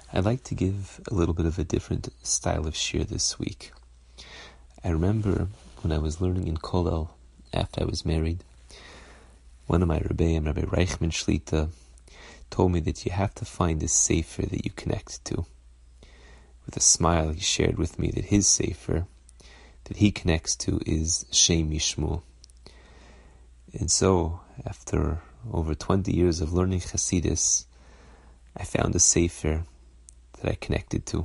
I'd like to give a little bit of a different style of shir this week. I remember when I was learning in Kollel after I was married, one of my Rebbeim, Rabbi Reichman Shlita, told me that you have to find a sefer that you connect to. With a smile, he shared with me that his sefer that he connects to is Shem Yishmu. And so, after over 20 years of learning Hasidus, I found a sefer that I connected to.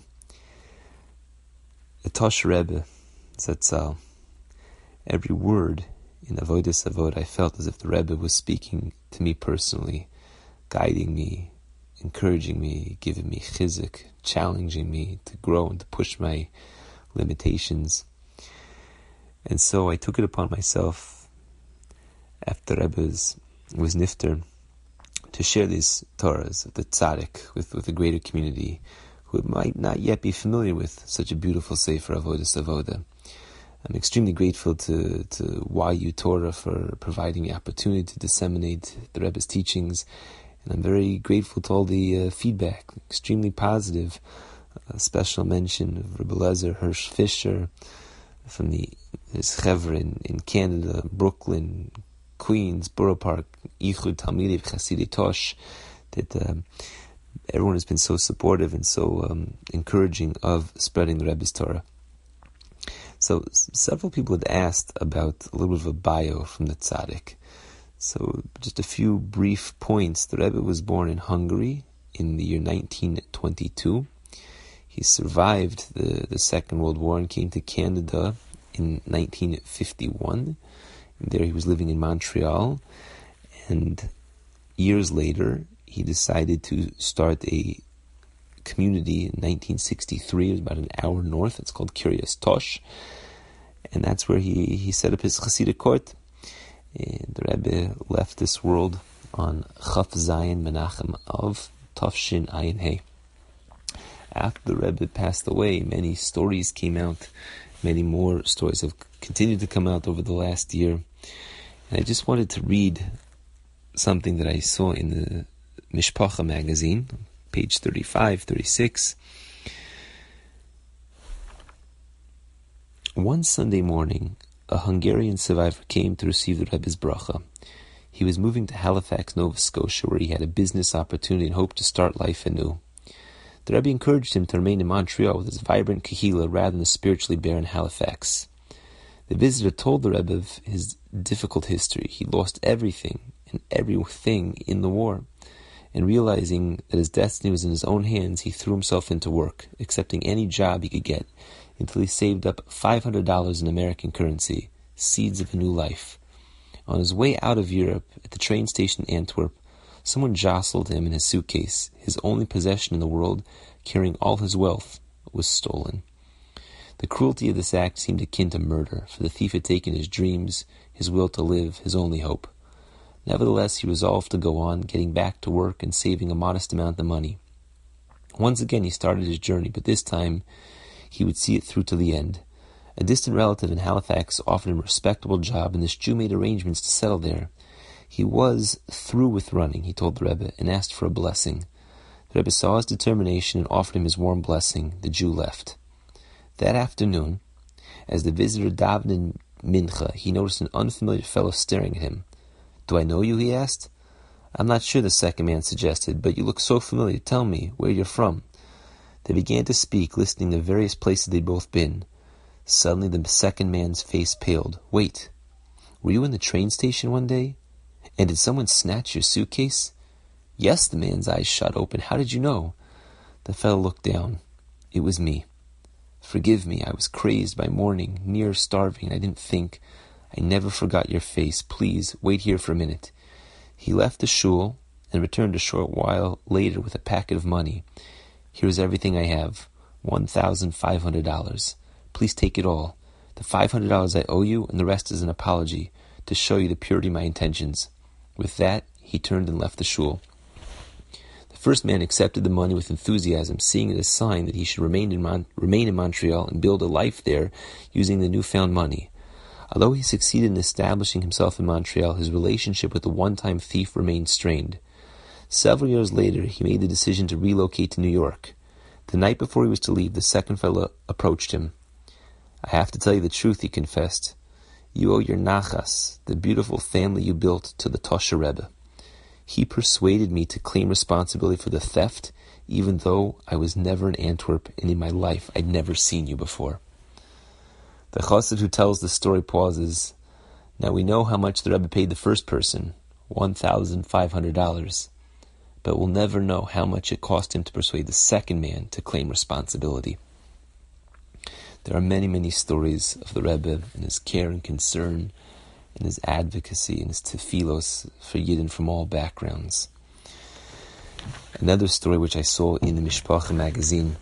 The Tosh Rebbe, Zatzal, every word in Avodas Avod, I felt as if the Rebbe was speaking to me personally, guiding me, encouraging me, giving me chizuk, challenging me to grow and to push my limitations. And so I took it upon myself, after Rebbe was nifter, to share these Torahs of the tzaddik with a greater community who might not yet be familiar with such a beautiful sefer Avodas Avoda. I'm extremely grateful to YU Torah for providing the opportunity to disseminate the Rebbe's teachings, and I'm very grateful to all the feedback, extremely positive. A special mention of Rebbe Lezer Hirsch Fisher from his Chevra in Canada, Brooklyn, Queens, Borough Park, Yichud Talmidei Chasidei Tosh, that everyone has been so supportive and so encouraging of spreading the Rebbe's Torah. So several people had asked about a little bit of a bio from the tzaddik. So just a few brief points. The Rebbe was born in Hungary in the year 1922. He survived the Second World War and came to Canada in 1951. There he was living in Montreal, and years later he decided to start a community in 1963. It was about an hour north. It's called Kiryas Tosh, and that's where he set up his Hasidic court. And the Rebbe left this world on Chaf Zayin Menachem Av Tafshin Ayin Hey. After the Rebbe passed away, many stories came out. Many more stories have continued to come out over the last year. And I just wanted to read something that I saw in the Mishpacha magazine, page 35, 36. One Sunday morning, a Hungarian survivor came to receive the Rebbe's bracha. He was moving to Halifax, Nova Scotia, where he had a business opportunity and hoped to start life anew. The Rebbe encouraged him to remain in Montreal with his vibrant kahila rather than the spiritually barren Halifax. The visitor told the Rebbe of his difficult history. He lost everything and everything in the war. And realizing that his destiny was in his own hands, he threw himself into work, accepting any job he could get, until he saved up $500 in American currency, seeds of a new life. On his way out of Europe, at the train station in Antwerp, someone jostled him in his suitcase. His only possession in the world, carrying all his wealth, was stolen. The cruelty of this act seemed akin to murder, for the thief had taken his dreams, his will to live, his only hope. Nevertheless, he resolved to go on, getting back to work and saving a modest amount of money. Once again he started his journey, but this time he would see it through to the end. A distant relative in Halifax offered him a respectable job, and this Jew made arrangements to settle there. He was through with running, he told the Rebbe, and asked for a blessing. The Rebbe saw his determination and offered him his warm blessing. The Jew left. That afternoon, as the visitor davened in Mincha, he noticed an unfamiliar fellow staring at him. "Do I know you?" he asked. "I'm not sure," the second man suggested, "but you look so familiar. Tell me where you're from." They began to speak, listing the various places they'd both been. Suddenly the second man's face paled. "Wait, were you in the train station one day? And did someone snatch your suitcase?" "Yes," the man's eyes shot open. "How did you know?" The fellow looked down. "It was me. Forgive me, I was crazed by mourning, near starving. I didn't think. I never forgot your face. Please, wait here for a minute." He left the shul and returned a short while later with a packet of money. "Here's everything I have, $1,500. Please take it all. The $500 I owe you, and the rest is an apology, to show you the purity of my intentions." With that, he turned and left the shul. The first man accepted the money with enthusiasm, seeing it as a sign that he should remain in Montreal and build a life there using the newfound money. Although he succeeded in establishing himself in Montreal, his relationship with the one-time thief remained strained. Several years later, he made the decision to relocate to New York. The night before he was to leave, the second fellow approached him. "I have to tell you the truth," he confessed. "You owe your nachas, the beautiful family you built, to the Tosher Rebbe. He persuaded me to claim responsibility for the theft, even though I was never in Antwerp, and in my life I'd never seen you before." The chassid who tells the story pauses. Now we know how much the Rebbe paid the first person, $1,500, but we'll never know how much it cost him to persuade the second man to claim responsibility. There are many, many stories of the Rebbe and his care and concern and his advocacy and his tefillos for Yidden from all backgrounds. Another story which I saw in the Mishpacha magazine.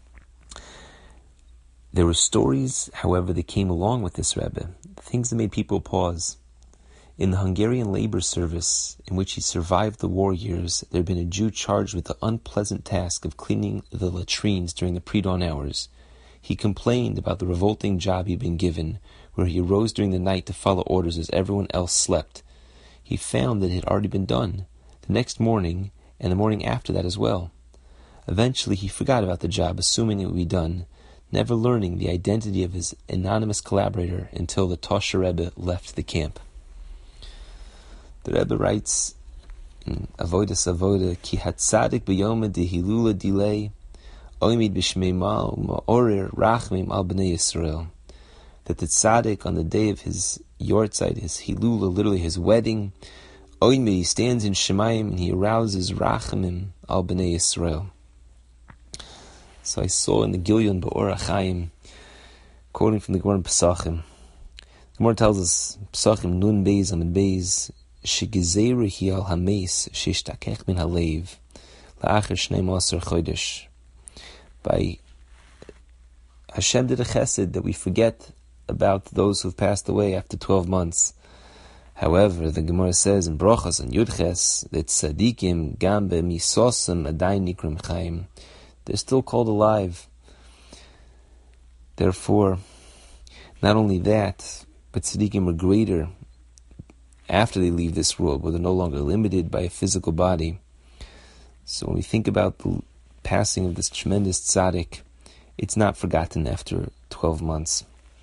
There were stories, however, that came along with this Rebbe, things that made people pause. In the Hungarian labor service, in which he survived the war years, there had been a Jew charged with the unpleasant task of cleaning the latrines during the pre-dawn hours. He complained about the revolting job he'd been given, where he arose during the night to follow orders as everyone else slept. He found that it had already been done, the next morning, and the morning after that as well. Eventually he forgot about the job, assuming it would be done, never learning the identity of his anonymous collaborator until the Tosher Rebbe left the camp. The Rebbe writes in Avodas Avoda, Ki hatzadik b'yoma dehilula dilei, oimid b'shmeimal ma'orer rachmim al b'nei Yisrael. That the tzaddik on the day of his yortzeit, his hilula, literally his wedding, oimid, he stands in Shemayim and he arouses rachamim al b'nei Yisrael. So I saw in the Gilyon Ba'or HaChaim, quoting from the Gemara in Pesachim. The Gemara tells us, Pesachim Nun Beis Amid Beis, Shegezeru hi al hameis sheshtakech min halev la'acher shnei maser chodesh. By Hashem did a chesed that we forget about those who have passed away after 12 months. However, the Gemara says in Brochas and Yudches that tzadikim gam be'misosam adayin nikram chaim. They're still called alive. Therefore, not only that, but tzaddikim are greater after they leave this world, where they're no longer limited by a physical body. So when we think about the passing of this tremendous tzaddik, it's not forgotten after 12 months.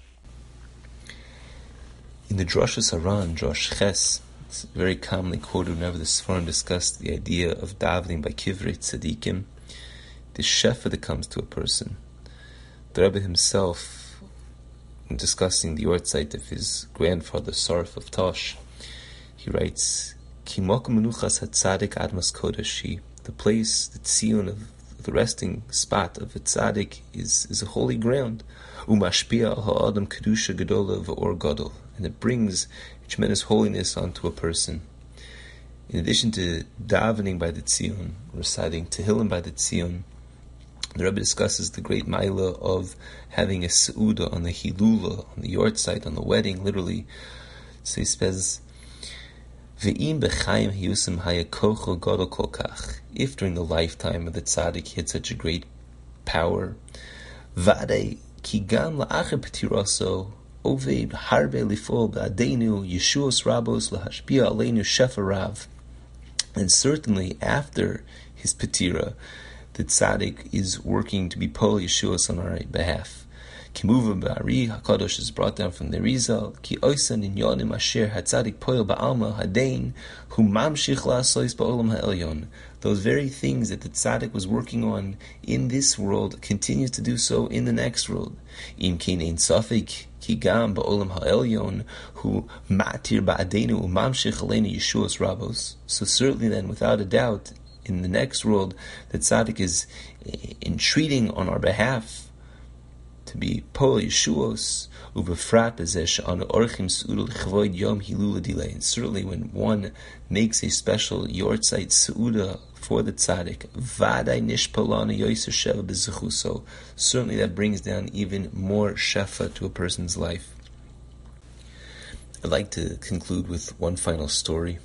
In the Drashas Aran, Drosh Ches, it's very commonly quoted whenever the Sforim discuss the idea of davening by Kivrei Tzaddikim, the shefa that comes to a person. The Rebbe himself, in discussing the yortzeit of his grandfather, Sarf of Tosh, he writes, Ki mokum menuchas hatzadik admas kodeshi. The place, the tzion of the resting spot of a tzaddik is a holy ground. Umashpia al ha'adam kedusha gedola v'or gadol. And it brings tremendous holiness onto a person. In addition to davening by the tzion, reciting Tehillim by the tzion, the Rebbe discusses the great maila of having a seuda on the hilula, on the yortzeit, on the wedding, literally. So he says, Ve'im b'chaim hiyusim hayakocho gadol kol kach. If during the lifetime of the tzaddik he had such a great power, v'adei ki gam la'acher petiraso oved harbe lifol b'adeinu yeshuos rabos lahashpia aleinu shefa rav. And certainly after his petira, the tzaddik is working to be pol Yeshuos on our behalf. Kimuva ba'ari HaKadosh is brought down from the Rizal. Ki oisan in yonim asher hatzadik poil ba'alma hadein hu mamshich la'asois ba'olam ha'elyon. Those very things that the tzaddik was working on in this world continues to do so in the next world. Im kein ein safik ki gam ba'olam ha'elyon hu matir ba'adeinu hu mamshich aleinu Yeshuos rabos. So certainly then, without a doubt, in the next world, the tzaddik is entreating on our behalf to be pol Yeshuos ubefrat bezesh on orchim seudul chvoid yom hilula dilei. And certainly, when one makes a special yortzeit seuda for the tzaddik, vaday nishpalana yoser sheva bezechuso. Certainly, that brings down even more shefa to a person's life. I'd like to conclude with one final story.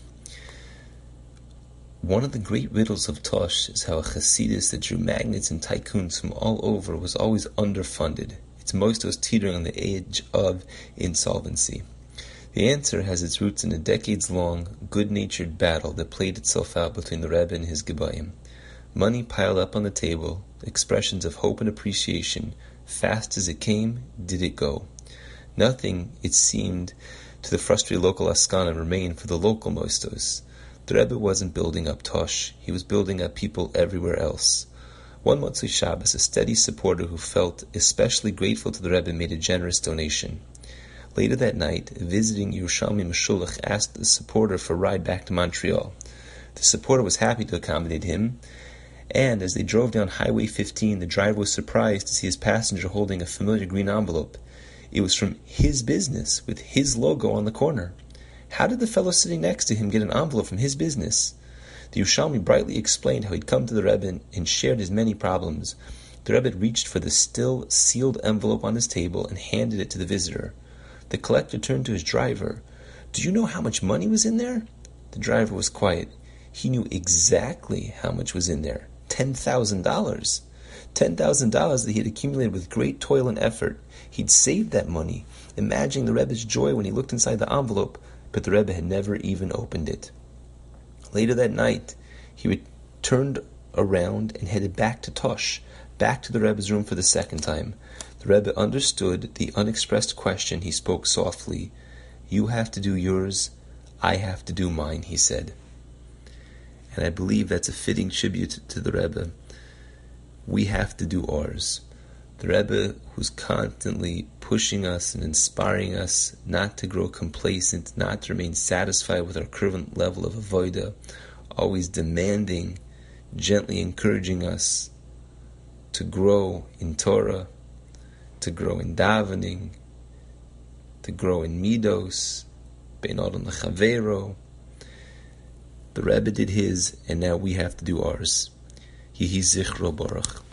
One of the great riddles of Tosh is how a Hasidus that drew magnates and tycoons from all over was always underfunded. Its most was teetering on the edge of insolvency. The answer has its roots in a decades-long, good-natured battle that played itself out between the Rebbe and his Gebayim. Money piled up on the table, expressions of hope and appreciation. Fast as it came, did it go. Nothing, it seemed, to the frustrated local Askana remained for the local Moistos. The Rebbe wasn't building up Tosh, he was building up people everywhere else. One Motzei Shabbos, a steady supporter who felt especially grateful to the Rebbe made a generous donation. Later that night, a visiting Yerushalmi Meshulach asked the supporter for a ride back to Montreal. The supporter was happy to accommodate him, and as they drove down Highway 15, the driver was surprised to see his passenger holding a familiar green envelope. It was from his business, with his logo on the corner. How did the fellow sitting next to him get an envelope from his business? The Yerushalmi brightly explained how he'd come to the Rebbe and shared his many problems. The Rebbe reached for the still sealed envelope on his table and handed it to the visitor. The collector turned to his driver. "Do you know how much money was in there?" The driver was quiet. He knew exactly how much was in there. $10,000. $10,000 that he had accumulated with great toil and effort. He'd saved that money, imagining the Rebbe's joy when he looked inside the envelope, but the Rebbe had never even opened it. Later that night, he turned around and headed back to Tosh, back to the Rebbe's room for the second time. The Rebbe understood the unexpressed question. He spoke softly. "You have to do yours, I have to do mine," he said. And I believe that's a fitting tribute to the Rebbe. We have to do ours. The Rebbe, who's constantly pushing us and inspiring us not to grow complacent, not to remain satisfied with our current level of avodah, always demanding, gently encouraging us to grow in Torah, to grow in davening, to grow in midos, bein adam lechavero. The Rebbe did his, and now we have to do ours. Yehi zichro baruch.